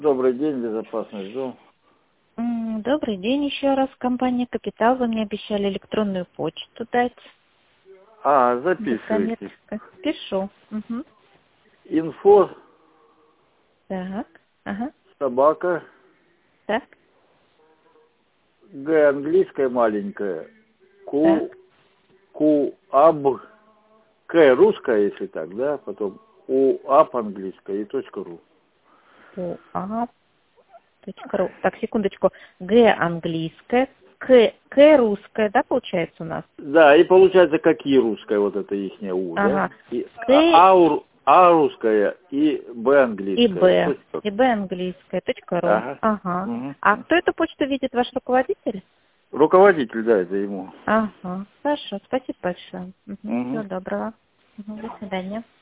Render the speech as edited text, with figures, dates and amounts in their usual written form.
Добрый день, безопасность дом. Добрый день еще раз. Компания «Капитал». Вы мне обещали электронную почту дать. Записывайте. Пишу. Угу. Инфо, Так. Ага. собака, Так. Г английская маленькая, Так. АБ, К русская, если так, да, потом УАП английская и .ру. УА.ру. Так, секундочку. Г английская, К русская, да, получается у нас? Да, и получается, какие русская, вот это ихняя У, Ага. да? И К А русская и Б и английская. Б. И Б английская. .ру. Ага. Ага. Угу. А кто эту почту видит? Ваш руководитель? Руководитель, да, это ему. Ага. Хорошо. Спасибо большое. Угу. Всего доброго. До свидания.